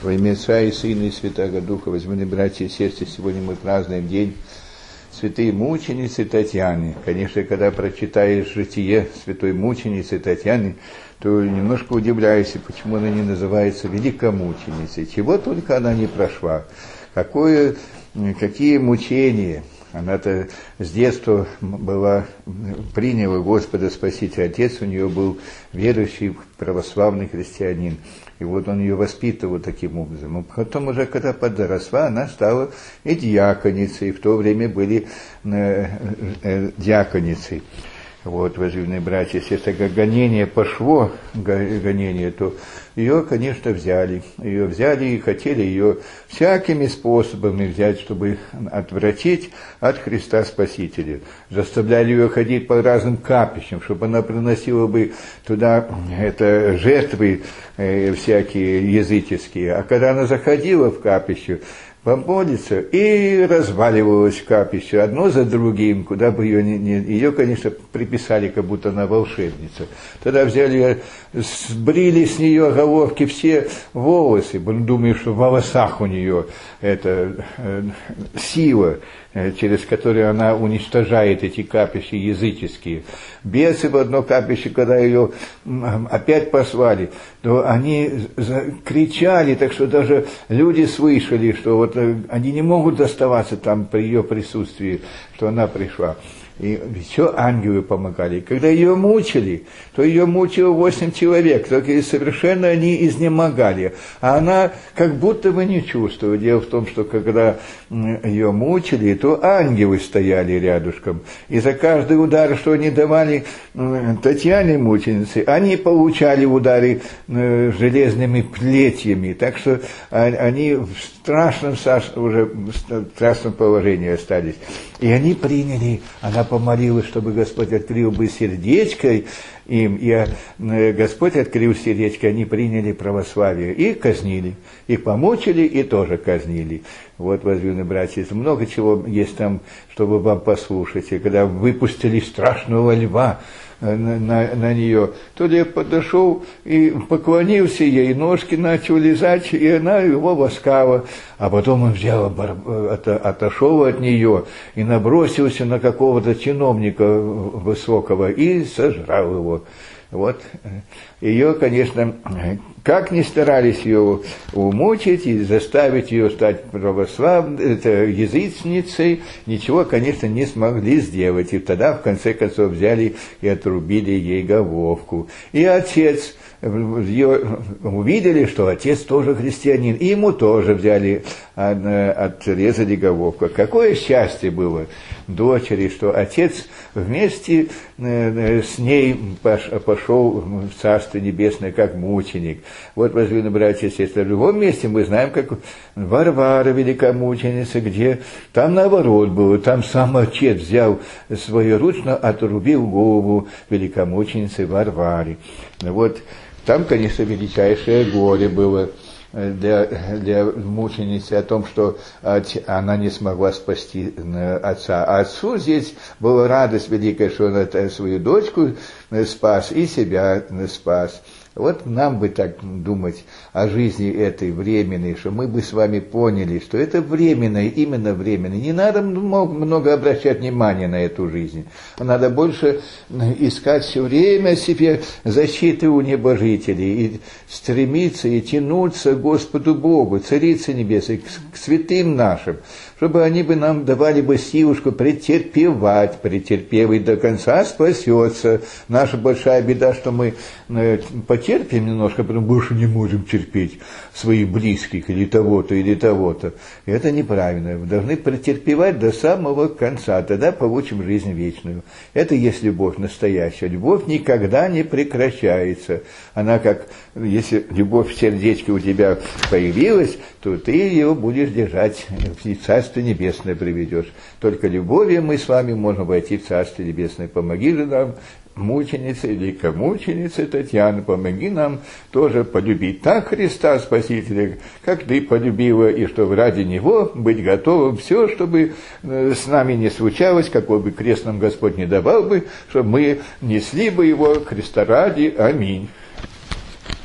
Во имя Отца и Сына и Святаго Духа, возьмите, братья и сестры, сегодня мы празднуем день святой мученицы Татьяны. Конечно, когда прочитаешь житие святой мученицы Татьяны, то немножко удивляешься, почему она не называется великомученицей. Чего только она не прошла. Какие мучения. Она-то с детства приняла Господа Спасителя. Отец у нее был верующий православный христианин. И вот он ее воспитывал таким образом. Но потом уже, когда подросла, она стала и диаконицей. В то время были диаконицей. Вот, возлюбленные братья, если гонение пошло, то ее, конечно, взяли. Ее взяли и хотели ее всякими способами взять, чтобы отвратить от Христа Спасителя. Заставляли ее ходить по разным капищам, чтобы она приносила бы туда жертвы всякие языческие. А когда она заходила в капище, помолиться, и разваливалось капище, одно за другим, куда бы ее, конечно, приписали, как будто она волшебница. Тогда взяли, сбрили с нее головки все волосы, думаю, что в волосах у нее сила, через которую она уничтожает эти капища языческие. Бесы в одно капище, когда ее опять послали, то они кричали, так что даже люди слышали, что вот они не могут оставаться там при ее присутствии, что она пришла. И все ангелы помогали. И когда ее мучили, то ее мучило 8 человек, только совершенно они изнемогали. А она как будто бы не чувствовала. Дело в том, что когда ее мучили, то ангелы стояли рядышком. И за каждый удар, что они давали Татьяне мученице, они получали удары железными плетьями. Так что они в страшном положении остались. И они приняли, она помолилась, чтобы Господь открыл бы сердечко им, и Господь открыл сердечко, они приняли православие и казнили. Их помучили и тоже казнили. Вот, возлюбленные братья, много чего есть там, чтобы вам послушать. И когда выпустили страшного льва на нее, то лев подошел и поклонился ей, ножки начал лизать, и она его ласкала. А потом он отошел от нее и набросился на какого-то чиновника высокого и сожрал его. Вот. Ее, конечно, как ни старались ее умучить и заставить ее стать православной, язычницей, ничего, конечно, не смогли сделать. И тогда, в конце концов, взяли и отрубили ей головку. И отец, увидели, что отец тоже христианин, и ему тоже взяли, отрезали головку. Какое счастье было дочери, что отец вместе с ней пошел в Царство Небесное как мученик. Вот, возлюбленные братья и сестры, в любом месте мы знаем, как Варвара великомученица, где там наоборот было, там сам отец взял своеручно, отрубил голову великомученицы Варваре. Вот, там, конечно, величайшее горе было для мученицы о том, что она не смогла спасти отца. А отцу здесь была радость великая, что он свою дочку спас и себя спас. Вот нам бы так думать о жизни этой временной, что мы бы с вами поняли, что это временное, именно временное. Не надо много обращать внимания на эту жизнь. Надо больше искать все время себе защиты у небожителей и стремиться и тянуться к Господу Богу, Царице Небесной, к святым нашим, чтобы они бы нам давали бы силушку претерпевать, претерпев и до конца спасется. Наша большая беда, что мы потерпим немножко, потом больше не можем терпеть своих близких или того-то, или того-то. Это неправильно. Мы должны претерпевать до самого конца, тогда получим жизнь вечную. Это есть любовь настоящая. Любовь никогда не прекращается. Она как, если любовь в сердечке у тебя появилась, то ты ее будешь держать, в Царство Небесное приведешь. Только любовью мы с вами можем войти в Царство Небесное. Помоги же нам, мученица, великомученица Татьяна, помоги нам тоже полюбить так Христа Спасителя, как ты полюбила, и чтобы ради Него быть готовым все, чтобы с нами не случалось, какой бы крест нам Господь не давал бы, чтобы мы несли бы Его Христа ради. Аминь.